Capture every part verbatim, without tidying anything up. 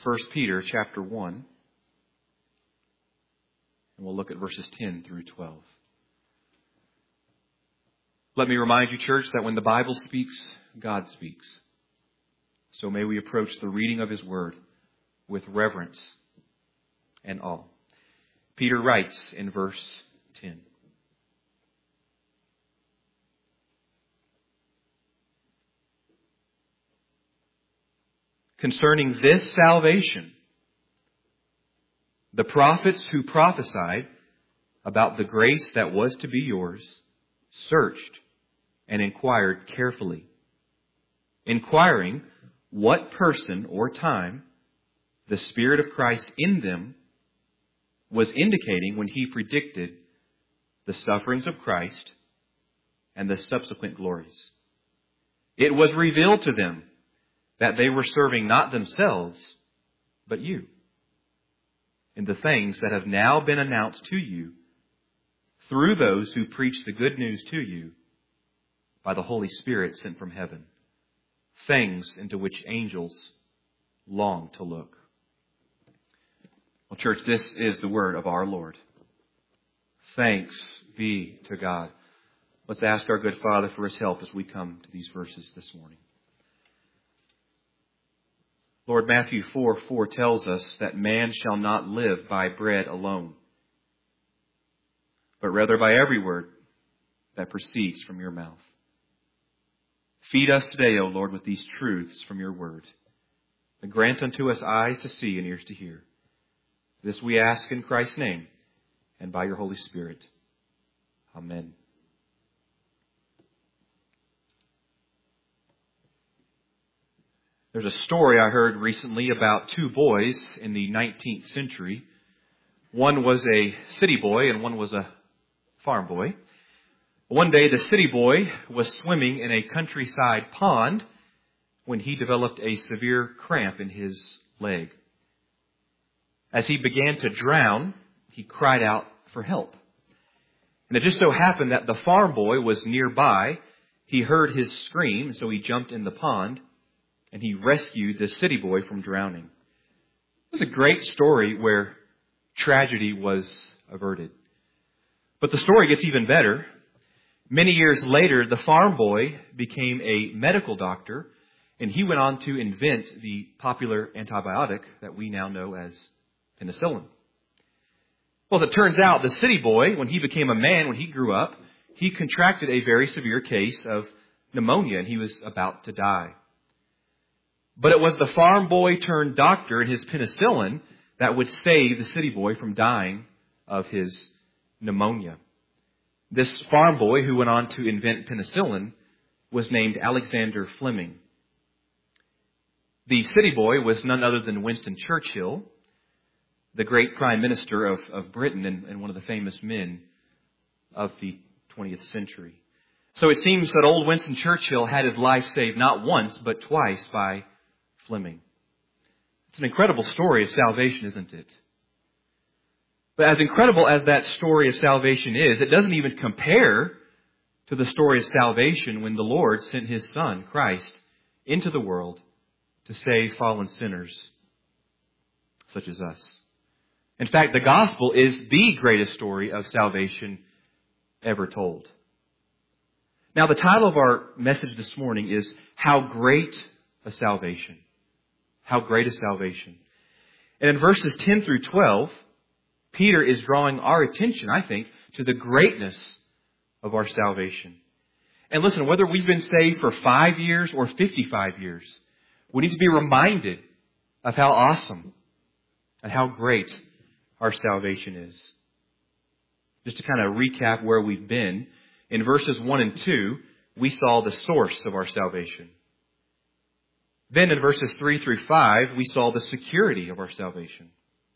First Peter chapter one. And we'll look at verses ten through twelve. Let me remind you, church, that when the Bible speaks, God speaks. So may we approach the reading of His Word with reverence and awe. Peter writes in verse ten. Concerning this salvation, the prophets who prophesied about the grace that was to be yours searched and inquired carefully, inquiring what person or time the Spirit of Christ in them was indicating when He predicted the sufferings of Christ and the subsequent glories. It was revealed to them that they were serving not themselves, but you, in the things that have now been announced to you through those who preach the good news to you by the Holy Spirit sent from heaven, things into which angels long to look. Well, church, this is the word of our Lord. Thanks be to God. Let's ask our good Father for His help as we come to these verses this morning. Lord, Matthew four four tells us that man shall not live by bread alone, but rather by every word that proceeds from your mouth. Feed us today, O Lord, with these truths from your word, and grant unto us eyes to see and ears to hear. This we ask in Christ's name and by your Holy Spirit. Amen. There's a story I heard recently about two boys in the nineteenth century. One was a city boy and one was a farm boy. One day the city boy was swimming in a countryside pond when he developed a severe cramp in his leg. As he began to drown, he cried out for help. And it just so happened that the farm boy was nearby. He heard his scream, so he jumped in the pond and he rescued the city boy from drowning. It was a great story where tragedy was averted. But the story gets even better. Many years later, the farm boy became a medical doctor, and he went on to invent the popular antibiotic that we now know as penicillin. Well, as it turns out, the city boy, when he became a man, when he grew up, he contracted a very severe case of pneumonia, and he was about to die. But it was the farm boy turned doctor and his penicillin that would save the city boy from dying of his pneumonia. This farm boy who went on to invent penicillin was named Alexander Fleming. The city boy was none other than Winston Churchill, the great prime minister of, of Britain and, and one of the famous men of the twentieth century. So it seems that old Winston Churchill had his life saved not once, but twice by Fleming. It's an incredible story of salvation, isn't it? But as incredible as that story of salvation is, it doesn't even compare to the story of salvation when the Lord sent His Son, Christ, into the world to save fallen sinners such as us. In fact, the gospel is the greatest story of salvation ever told. Now, the title of our message this morning is How Great a Salvation. How great is salvation. And in verses ten through twelve, Peter is drawing our attention, I think, to the greatness of our salvation. And listen, whether we've been saved for five years or fifty-five years, we need to be reminded of how awesome and how great our salvation is. Just to kind of recap where we've been, in verses one and two, we saw the source of our salvation. Then in verses three through five, we saw the security of our salvation.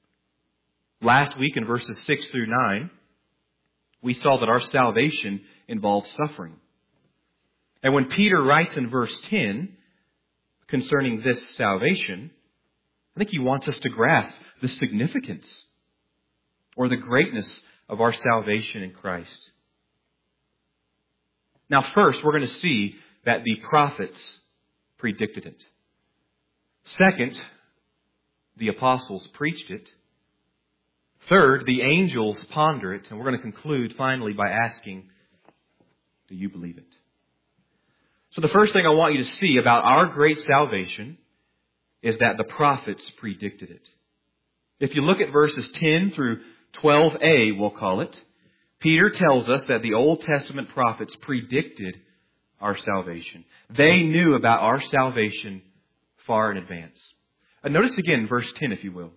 Last week in verses six through nine, we saw that our salvation involves suffering. And when Peter writes in verse ten concerning this salvation, I think he wants us to grasp the significance or the greatness of our salvation in Christ. Now, first, we're going to see that the prophets predicted it. Second, the apostles preached it. Third, the angels ponder it. And we're going to conclude finally by asking, do you believe it? So the first thing I want you to see about our great salvation is that the prophets predicted it. If you look at verses ten through twelve a, we'll call it, Peter tells us that the Old Testament prophets predicted our salvation. They knew about our salvation far in advance. And notice again verse ten, if you will.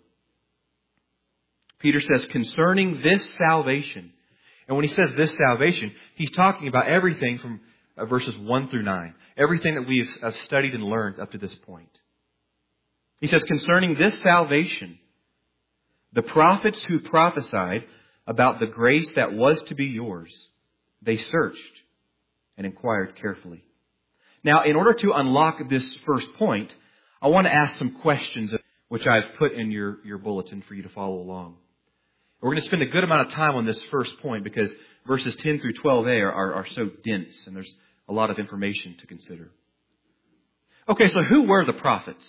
Peter says, concerning this salvation. And when he says this salvation, he's talking about everything from verses one through nine. Everything that we have studied and learned up to this point. He says, concerning this salvation, the prophets who prophesied about the grace that was to be yours, they searched and inquired carefully. Now, in order to unlock this first point, I want to ask some questions which I've put in your, your bulletin for you to follow along. We're going to spend a good amount of time on this first point because verses ten through twelve a are, are, are so dense and there's a lot of information to consider. Okay, so who were the prophets?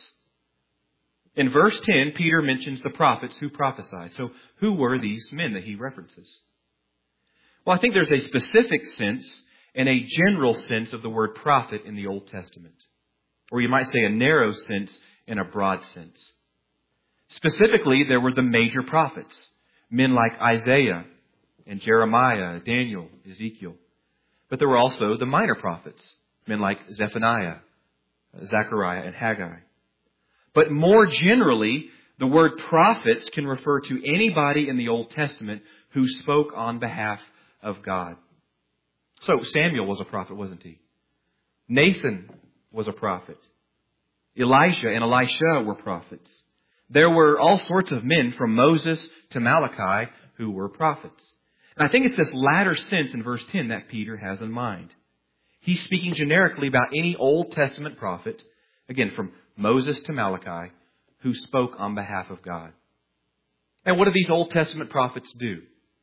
In verse ten, Peter mentions the prophets who prophesied. So who were these men that he references? Well, I think there's a specific sense and a general sense of the word prophet in the Old Testament. Or you might say a narrow sense and a broad sense. Specifically, there were the major prophets. Men like Isaiah and Jeremiah, Daniel, Ezekiel. But there were also the minor prophets. Men like Zephaniah, Zechariah, and Haggai. But more generally, the word prophets can refer to anybody in the Old Testament who spoke on behalf of God. So Samuel was a prophet, wasn't he? Nathan was a prophet. Elijah and Elisha were prophets. There were all sorts of men from Moses to Malachi who were prophets. And I think it's this latter sense in verse ten that Peter has in mind. He's speaking generically about any Old Testament prophet, again, from Moses to Malachi, who spoke on behalf of God. And what did these Old Testament prophets do?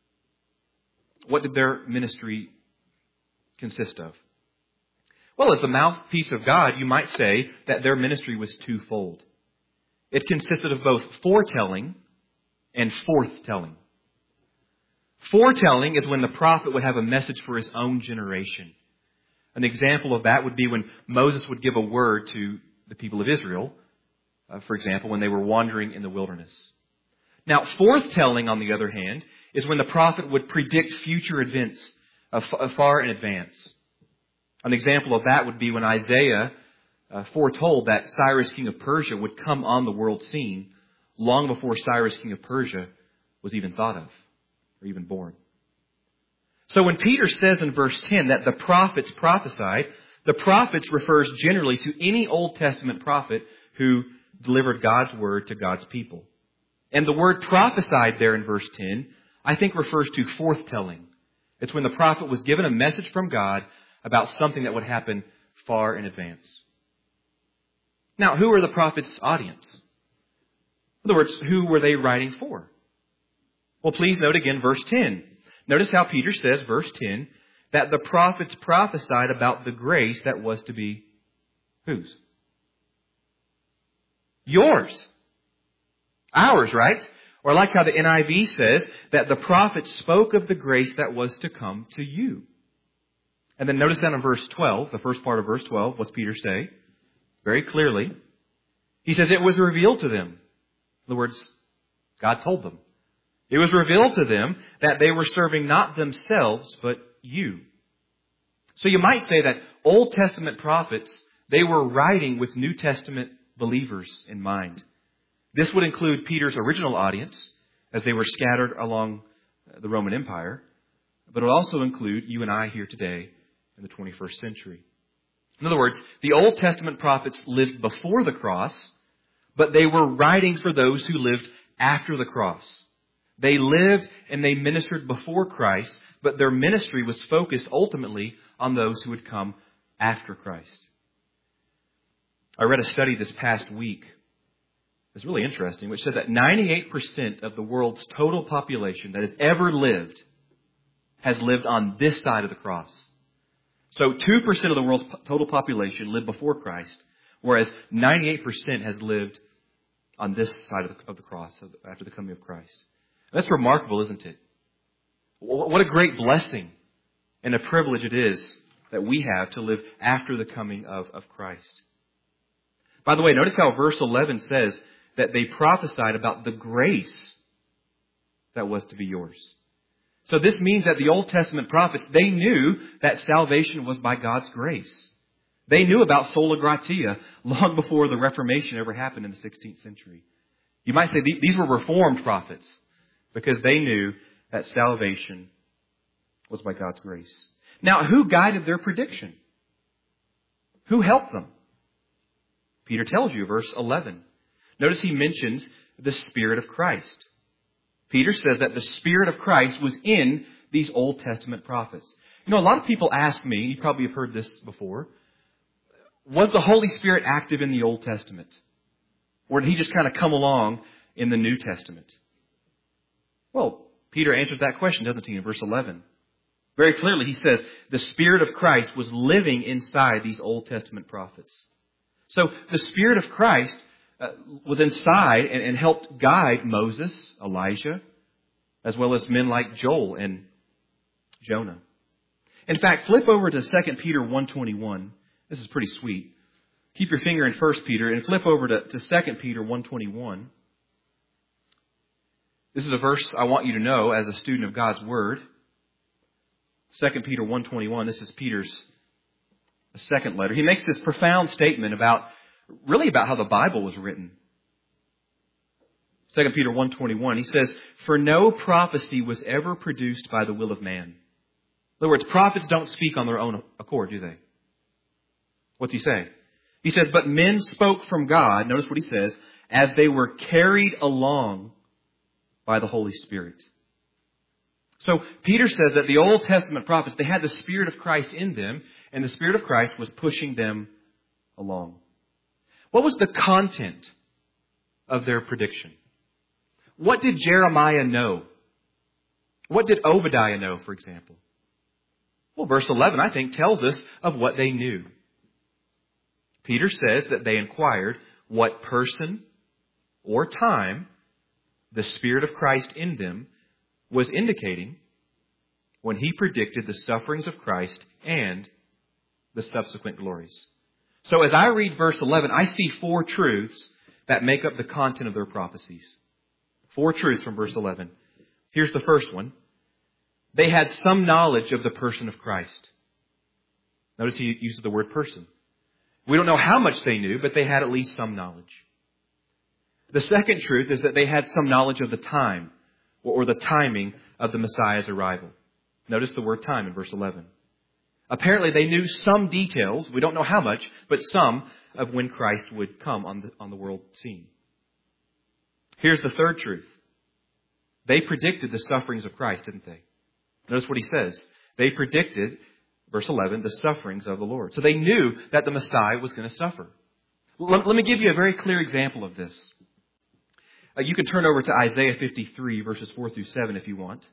What did their ministry consist of? Well, as the mouthpiece of God, you might say that their ministry was twofold. It consisted of both foretelling and forthtelling. Foretelling is when the prophet would have a message for his own generation. An example of that would be when Moses would give a word to the people of Israel, uh, for example, when they were wandering in the wilderness. Now, forthtelling, on the other hand, is when the prophet would predict future events uh, f- far in advance. An example of that would be when Isaiah uh, foretold that Cyrus, king of Persia, would come on the world scene long before Cyrus, king of Persia, was even thought of or even born. So when Peter says in verse ten that the prophets prophesied, the prophets refers generally to any Old Testament prophet who delivered God's word to God's people. And the word prophesied there in verse ten, I think refers to forthtelling. It's when the prophet was given a message from God about something that would happen far in advance. Now, who were the prophet's audience? In other words, who were they writing for? Well, please note again verse ten. Notice how Peter says, verse ten, that the prophets prophesied about the grace that was to be whose? Yours. Ours, right? Or like how the N I V says, that the prophets spoke of the grace that was to come to you. And then notice that in verse twelve, the first part of verse twelve, what's Peter say? Very clearly. He says it was revealed to them. In other words, God told them. It was revealed to them that they were serving not themselves, but you. So you might say that Old Testament prophets, they were writing with New Testament believers in mind. This would include Peter's original audience, as they were scattered along the Roman Empire. But it would also include you and I here today in the twenty-first century. In other words, the Old Testament prophets lived before the cross, but they were writing for those who lived after the cross. They lived and they ministered before Christ, but their ministry was focused ultimately on those who would come after Christ. I read a study this past week. It's really interesting, which said that ninety-eight percent of the world's total population that has ever lived has lived on this side of the cross. So two percent of the world's total population lived before Christ, whereas ninety-eight percent has lived on this side of the, of the cross after the coming of Christ. That's remarkable, isn't it? What a great blessing and a privilege it is that we have to live after the coming of, of Christ. By the way, notice how verse eleven says that they prophesied about the grace that was to be yours. So this means that the Old Testament prophets, they knew that salvation was by God's grace. They knew about sola gratia long before the Reformation ever happened in the sixteenth century. You might say these were Reformed prophets because they knew that salvation was by God's grace. Now, who guided their prediction? Who helped them? Peter tells you, verse eleven. Notice he mentions the Spirit of Christ. Peter says that the Spirit of Christ was in these Old Testament prophets. You know, a lot of people ask me, you probably have heard this before, was the Holy Spirit active in the Old Testament? Or did he just kind of come along in the New Testament? Well, Peter answers that question, doesn't he, in verse eleven? Very clearly, he says the Spirit of Christ was living inside these Old Testament prophets. So the Spirit of Christ uh, was inside and, and helped guide Moses, Elijah, as well as men like Joel and Jonah. In fact, flip over to Second Peter one twenty-one. This is pretty sweet. Keep your finger in First Peter and flip over to, to Second Peter one twenty-one. This is a verse I want you to know as a student of God's Word. Second Peter one twenty-one. This is Peter's second letter. He makes this profound statement about, really about how the Bible was written. Second Peter one twenty-one. He says, "For no prophecy was ever produced by the will of man." In other words, prophets don't speak on their own accord, do they? What's he saying? He says, "But men spoke from God," notice what he says, "as they were carried along by the Holy Spirit." So Peter says that the Old Testament prophets, they had the Spirit of Christ in them, and the Spirit of Christ was pushing them along. What was the content of their prediction? What did Jeremiah know? What did Obadiah know, for example? Well, verse eleven, I think, tells us of what they knew. Peter says that they inquired what person or time the Spirit of Christ in them was indicating when he predicted the sufferings of Christ and the subsequent glories. So as I read verse eleven, I see four truths that make up the content of their prophecies. Four truths from verse eleven. Here's the first one. They had some knowledge of the person of Christ. Notice he uses the word person. We don't know how much they knew, but they had at least some knowledge. The second truth is that they had some knowledge of the time or the timing of the Messiah's arrival. Notice the word time in verse eleven. Apparently they knew some details, we don't know how much, but some of when Christ would come on the, on the world scene. Here's the third truth. They predicted the sufferings of Christ, didn't they? Notice what he says. They predicted, verse eleven, the sufferings of the Lord. So they knew that the Messiah was going to suffer. Let, let me give you a very clear example of this. Uh, you can turn over to Isaiah fifty-three, verses four through seven if you want.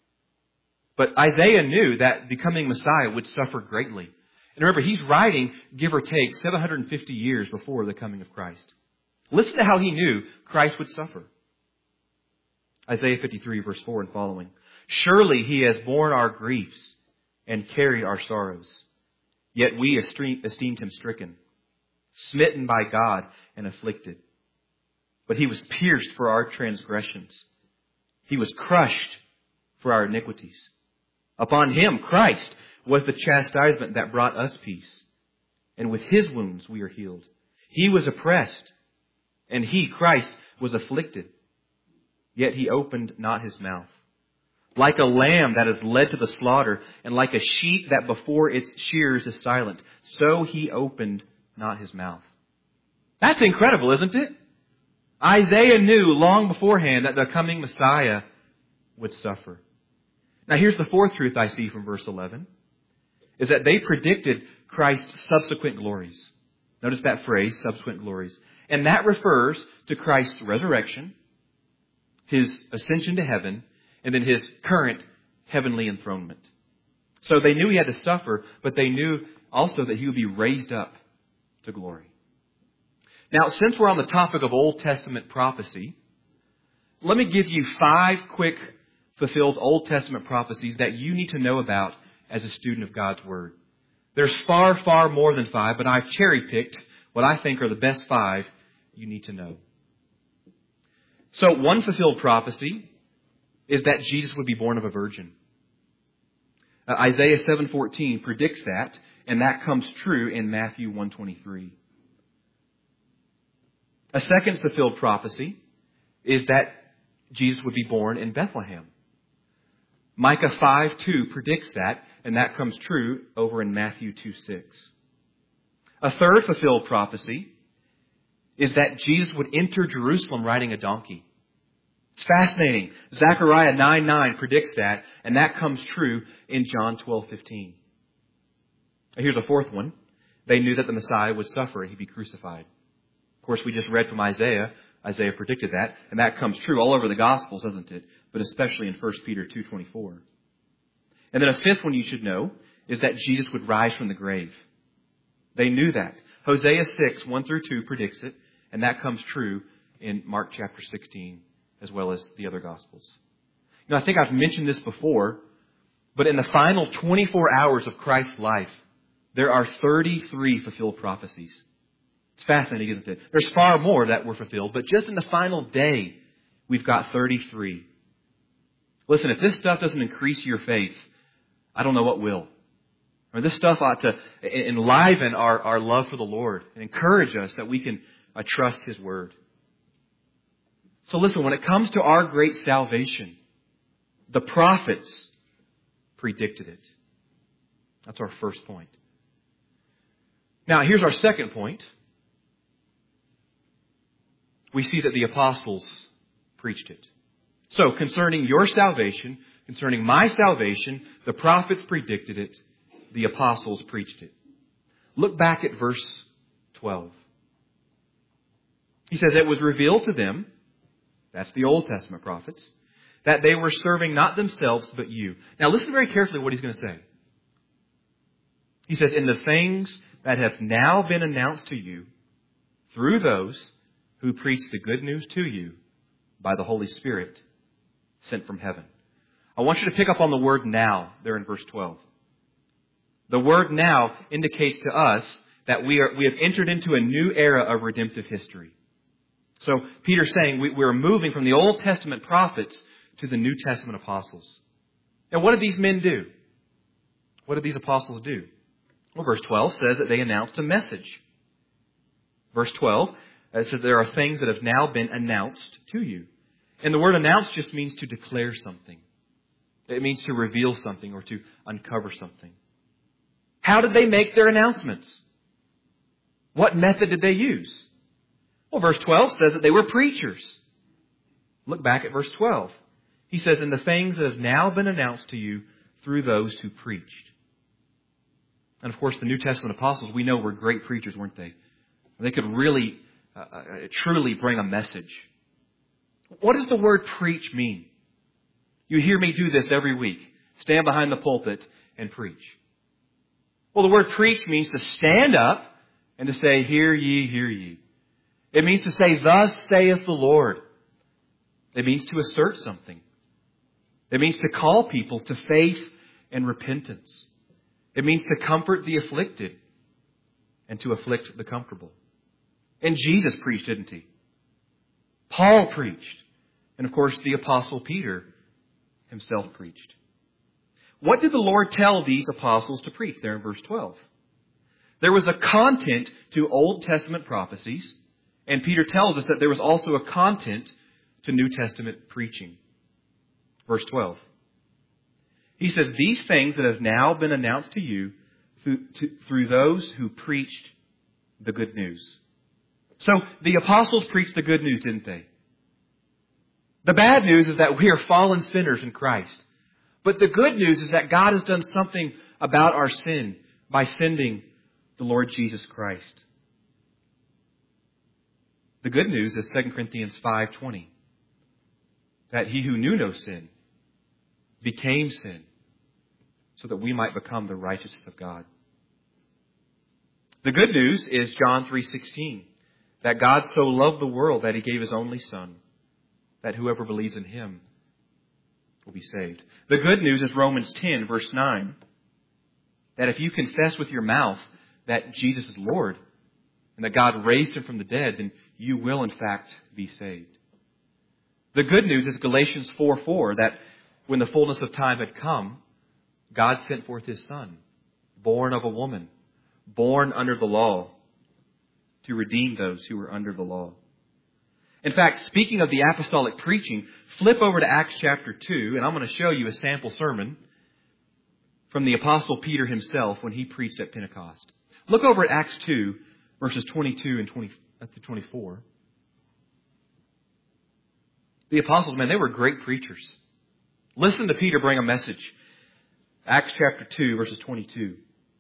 But Isaiah knew that the coming Messiah would suffer greatly. And remember, he's writing, give or take, seven hundred fifty years before the coming of Christ. Listen to how he knew Christ would suffer. Isaiah fifty-three, verse four and following. "Surely he has borne our griefs and carried our sorrows. Yet we esteemed him stricken, smitten by God and afflicted. But he was pierced for our transgressions. He was crushed for our iniquities. Upon him, Christ, was the chastisement that brought us peace. And with his wounds we are healed. He was oppressed, and he, Christ, was afflicted. Yet he opened not his mouth. Like a lamb that is led to the slaughter, and like a sheep that before its shears is silent, so he opened not his mouth." That's incredible, isn't it? Isaiah knew long beforehand that the coming Messiah would suffer. Now here's the fourth truth I see from verse eleven, is that they predicted Christ's subsequent glories. Notice that phrase, subsequent glories. And that refers to Christ's resurrection, his ascension to heaven, and then his current heavenly enthronement. So they knew he had to suffer, but they knew also that he would be raised up to glory. Now, since we're on the topic of Old Testament prophecy, let me give you five quick fulfilled Old Testament prophecies that you need to know about as a student of God's Word. There's far, far more than five, but I've cherry-picked what I think are the best five you need to know. So, one fulfilled prophecy is that Jesus would be born of a virgin. Uh, Isaiah seven fourteen predicts that, and that comes true in Matthew one twenty-three. A second fulfilled prophecy is that Jesus would be born in Bethlehem. Micah five two predicts that, and that comes true over in Matthew two six. A third fulfilled prophecy is that Jesus would enter Jerusalem riding a donkey. It's fascinating. Zechariah nine nine predicts that, and that comes true in John twelve fifteen. Here's a fourth one. They knew that the Messiah would suffer and he'd be crucified. Of course, we just read from Isaiah. Isaiah predicted that, and that comes true all over the Gospels, doesn't it? But especially in First Peter two twenty-four. And then a fifth one you should know is that Jesus would rise from the grave. They knew that. Hosea six, one through two predicts it, and that comes true in Mark chapter sixteen, as well as the other Gospels. You know, I think I've mentioned this before, but in the final twenty-four hours of Christ's life, there are thirty-three fulfilled prophecies. It's fascinating, isn't it? There's far more that were fulfilled, but just in the final day, we've got thirty-three. Listen, if this stuff doesn't increase your faith, I don't know what will. Or this stuff ought to enliven our, our love for the Lord and encourage us that we can uh, trust His Word. So listen, when it comes to our great salvation, the prophets predicted it. That's our first point. Now, here's our second point. We see that the apostles preached it. So, concerning your salvation, concerning my salvation, the prophets predicted it. The apostles preached it. Look back at verse twelve. He says, it was revealed to them, that's the Old Testament prophets, that they were serving not themselves but you. Now listen very carefully what he's going to say. He says, in the things that have now been announced to you through those who preach the good news to you by the Holy Spirit sent from heaven. I want you to pick up on the word now there in verse twelve. The word now indicates to us that we are we have entered into a new era of redemptive history. So Peter's saying we, we're moving from the Old Testament prophets to the New Testament apostles. And what did these men do? What did these apostles do? Well, verse twelve says that they announced a message. Verse twelve says there are things that have now been announced to you. And the word announced just means to declare something. It means to reveal something or to uncover something. How did they make their announcements? What method did they use? Well, verse twelve says that they were preachers. Look back at verse twelve. He says, and the things that have now been announced to you through those who preached. And of course, the New Testament apostles, we know were great preachers, weren't they? They could really, uh, uh, truly bring a message. What does the word preach mean? You hear me do this every week. Stand behind the pulpit and preach. Well, the word preach means to stand up and to say, hear ye, hear ye. It means to say, thus saith the Lord. It means to assert something. It means to call people to faith and repentance. It means to comfort the afflicted and to afflict the comfortable. And Jesus preached, didn't he? Paul preached. And of course, the Apostle Peter himself preached. What did the Lord tell these apostles to preach there in verse twelve? There was a content to Old Testament prophecies, and Peter tells us that there was also a content to New Testament preaching. Verse twelve. He says, these things that have now been announced to you through, to, through those who preached the good news. So the apostles preached the good news, didn't they? The bad news is that we are fallen sinners in Christ. But the good news is that God has done something about our sin by sending the Lord Jesus Christ. The good news is Second Corinthians five twenty. That he who knew no sin became sin so that we might become the righteousness of God. The good news is John three sixteen. that God so loved the world that He gave His only Son, that whoever believes in Him will be saved. The good news is Romans ten, verse nine, that if you confess with your mouth that Jesus is Lord and that God raised Him from the dead, then you will in fact be saved. The good news is Galatians four four, that when the fullness of time had come, God sent forth His Son, born of a woman, born under the law, to redeem those who were under the law. In fact, speaking of the apostolic preaching, flip over to Acts chapter two, and I'm going to show you a sample sermon from the Apostle Peter himself when he preached at Pentecost. Look over at Acts two, verses twenty-two and twenty to twenty-four. The apostles, man, they were great preachers. Listen to Peter bring a message. Acts chapter two, verses twenty-two.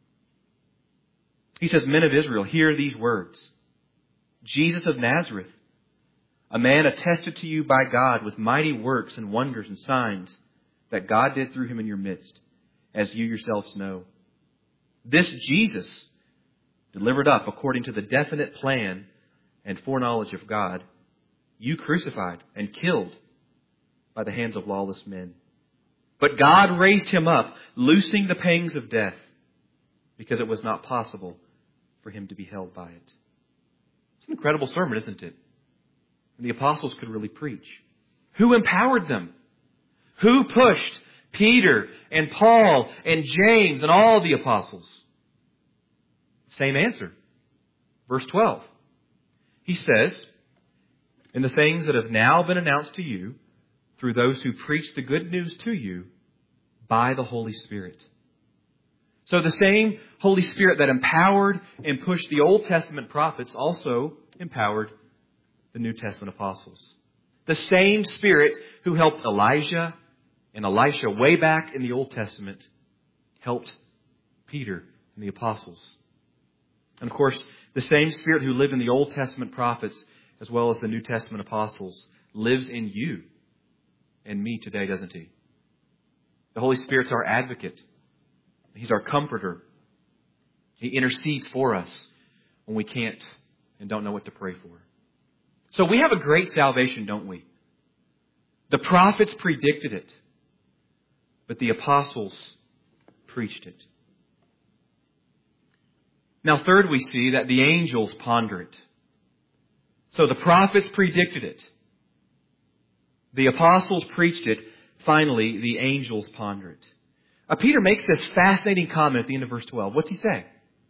He says, "Men of Israel, hear these words. Jesus of Nazareth, a man attested to you by God with mighty works and wonders and signs that God did through Him in your midst, as you yourselves know. This Jesus, delivered up according to the definite plan and foreknowledge of God, you crucified and killed by the hands of lawless men. But God raised Him up, loosing the pangs of death, because it was not possible for Him to be held by it." It's an incredible sermon, isn't it? And the apostles could really preach. Who empowered them? Who pushed Peter and Paul and James and all the apostles? Same answer. Verse twelve. He says, "And the things that have now been announced to you through those who preach the good news to you by the Holy Spirit." So the same Holy Spirit that empowered and pushed the Old Testament prophets also empowered the New Testament apostles. The same Spirit who helped Elijah and Elisha way back in the Old Testament helped Peter and the apostles. And of course, the same Spirit who lived in the Old Testament prophets as well as the New Testament apostles lives in you and me today, doesn't He? The Holy Spirit's our advocate. He's our comforter. He intercedes for us when we can't and don't know what to pray for. So we have a great salvation, don't we? The prophets predicted it, but the apostles preached it. Now, third, we see that the angels ponder it. So the prophets predicted it. The apostles preached it. Finally, the angels ponder it. Uh, Peter makes this fascinating comment at the end of verse twelve. What's he say?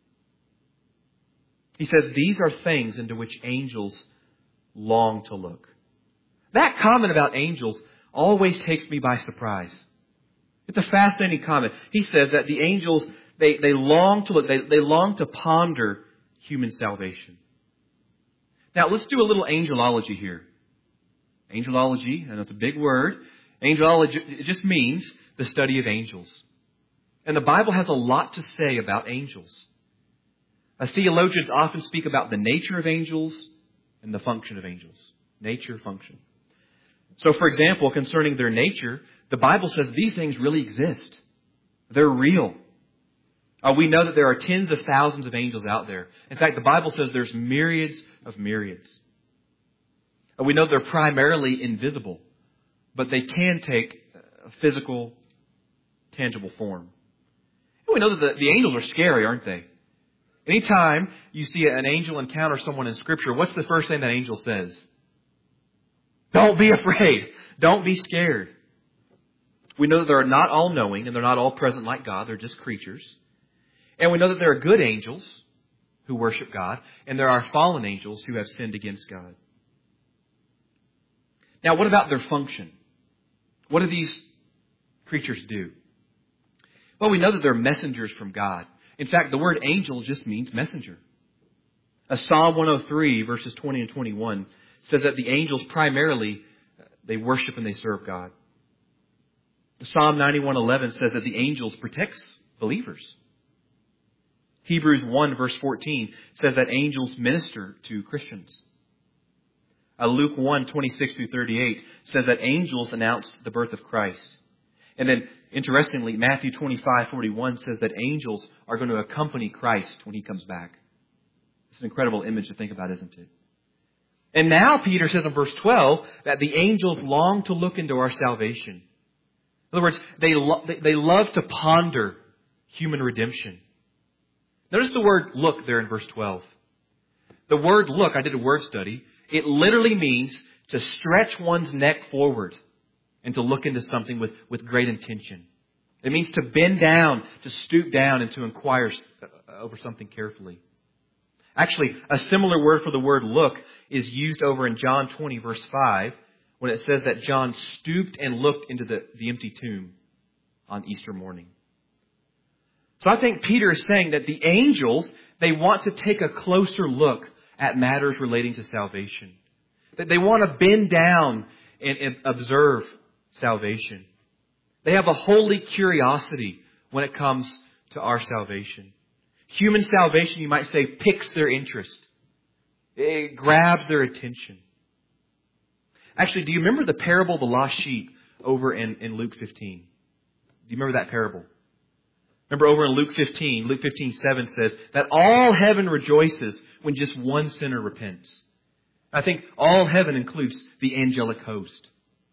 He says, "These are things into which angels long to look." That comment about angels always takes me by surprise. It's a fascinating comment. He says that the angels, they, they long to look, they, they long to ponder human salvation. Now, let's do a little angelology here. Angelology, and it's a big word. Angelology, it just means the study of angels. And the Bible has a lot to say about angels. As theologians often speak about the nature of angels and the function of angels. Nature, function. So, for example, concerning their nature, the Bible says these things really exist. They're real. Uh, we know that there are tens of thousands of angels out there. In fact, the Bible says there's myriads of myriads. Uh, we know they're primarily invisible, but they can take a physical, tangible form. And we know that the, the angels are scary, aren't they? Anytime you see an angel encounter someone in Scripture, what's the first thing that angel says? Don't be afraid. Don't be scared. We know that they're not all knowing and they're not all present like God. They're just creatures. And we know that there are good angels who worship God, and there are fallen angels who have sinned against God. Now, what about their function? What do these creatures do? Well, we know that they're messengers from God. In fact, the word angel just means messenger. As Psalm one oh three, verses twenty and twenty-one, says that the angels primarily, they worship and they serve God. Psalm ninety-one eleven says that the angels protects believers. Hebrews one, verse fourteen, says that angels minister to Christians. Uh, Luke one, twenty-six through thirty-eight says that angels announce the birth of Christ. And then, interestingly, Matthew twenty-five, forty-one says that angels are going to accompany Christ when He comes back. It's an incredible image to think about, isn't it? And now Peter says in verse twelve that the angels long to look into our salvation. In other words, they, lo- they love to ponder human redemption. Notice the word look there in verse twelve. The word look, I did a word study, it literally means to stretch one's neck forward and to look into something with, with great intention. It means to bend down, to stoop down, and to inquire over something carefully. Actually, a similar word for the word look is used over in John twenty, verse five, when it says that John stooped and looked into the, the empty tomb on Easter morning. So I think Peter is saying that the angels, they want to take a closer look at matters relating to salvation. That they want to bend down and, and observe salvation. They have a holy curiosity when it comes to our salvation. Human salvation, you might say, piques their interest. It grabs their attention. Actually, do you remember the parable of the lost sheep over in, in Luke fifteen? Do you remember that parable? Remember over in Luke fifteen, Luke fifteen seven says that all heaven rejoices when just one sinner repents. I think all heaven includes the angelic host.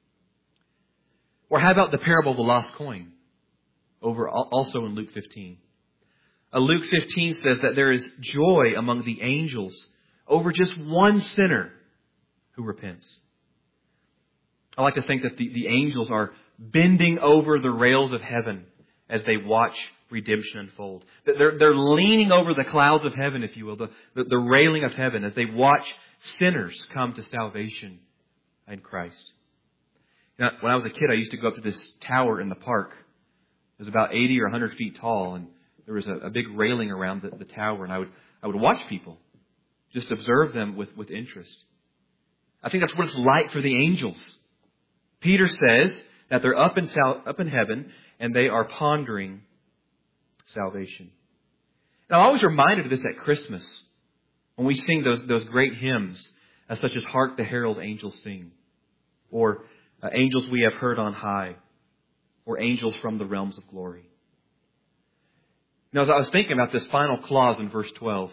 Or how about the parable of the lost coin over also in Luke fifteen? Uh, Luke fifteen says that there is joy among the angels over just one sinner who repents. I like to think that the, the angels are bending over the rails of heaven as they watch redemption unfold. They're, they're leaning over the clouds of heaven, if you will, the, the, the railing of heaven as they watch sinners come to salvation in Christ. Now, when I was a kid, I used to go up to this tower in the park. It was about eighty or one hundred feet tall, and there was a, a big railing around the, the tower, and I would I would watch people, just observe them with, with interest. I think that's what it's like for the angels. Peter says that they're up in sal- up in heaven, and they are pondering salvation. Now, I'm always reminded of this at Christmas when we sing those those great hymns, uh, such as "Hark the Herald Angels Sing," or uh, "Angels We Have Heard on High," or "Angels from the Realms of Glory." Now, as I was thinking about this final clause in verse twelve,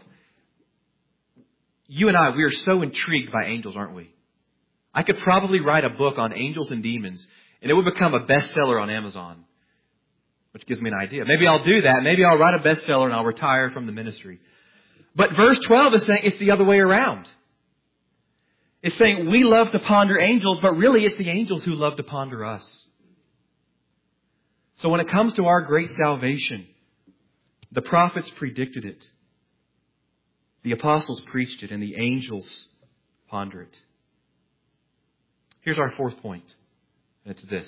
you and I, we are so intrigued by angels, aren't we? I could probably write a book on angels and demons, and it would become a bestseller on Amazon, which gives me an idea. Maybe I'll do that. Maybe I'll write a bestseller and I'll retire from the ministry. But verse twelve is saying it's the other way around. It's saying we love to ponder angels, but really it's the angels who love to ponder us. So when it comes to our great salvation, the prophets predicted it. The apostles preached it, and the angels ponder it. Here's our fourth point. And it's this.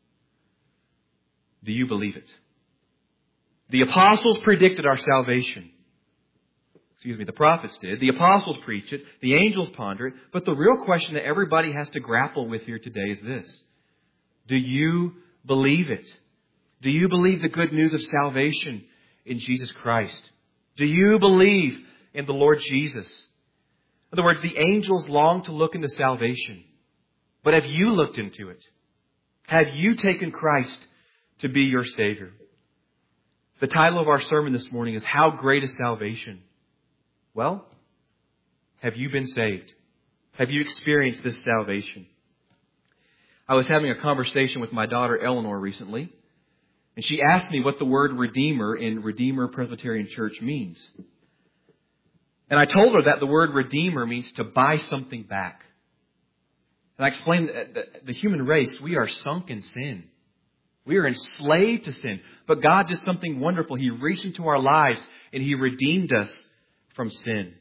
Do you believe it? The apostles predicted our salvation. Excuse me, the prophets did. The apostles preach it. The angels ponder it. But the real question that everybody has to grapple with here today is this. Do you believe it? Do you believe the good news of salvation in Jesus Christ? Do you believe in the Lord Jesus? In other words, the angels long to look into salvation. But have you looked into it? Have you taken Christ to be your Savior? The title of our sermon this morning is How Great is Salvation? Well, have you been saved? Have you experienced this salvation? I was having a conversation with my daughter Eleanor recently, and she asked me what the word Redeemer in Redeemer Presbyterian Church means. And I told her that the word Redeemer means to buy something back. And I explained that the human race, we are sunk in sin. We are enslaved to sin. But God did something wonderful. He reached into our lives and He redeemed us from sin.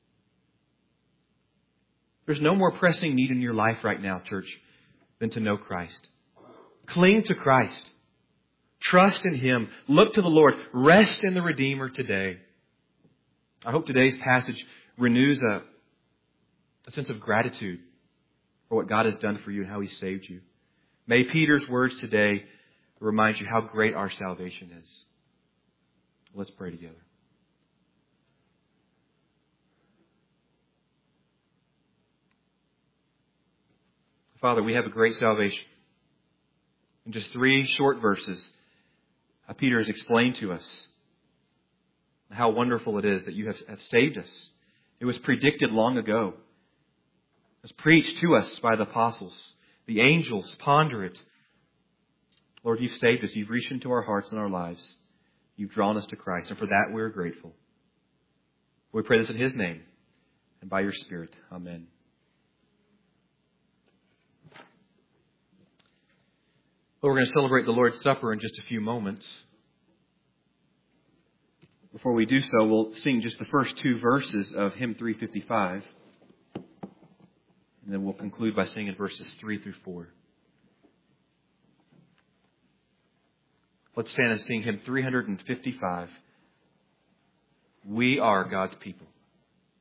There's no more pressing need in your life right now, church, than to know Christ. Cling to Christ. Trust in Him. Look to the Lord. Rest in the Redeemer today. I hope today's passage renews a, a sense of gratitude for what God has done for you and how He saved you. May Peter's words today remind you how great our salvation is. Let's pray together. Father, we have a great salvation. In just three short verses, uh, Peter has explained to us how wonderful it is that you have, have saved us. It was predicted long ago. was preached to us by the apostles. The angels ponder it. Lord, you've saved us. You've reached into our hearts and our lives. You've drawn us to Christ. And for that, we're grateful. We pray this in His name and by your Spirit. Amen. Well, we're going to celebrate the Lord's Supper in just a few moments. Before we do so, we'll sing just the first two verses of hymn three fifty-five. And then we'll conclude by singing verses three through four. Let's stand and sing hymn three fifty-five. We are God's people.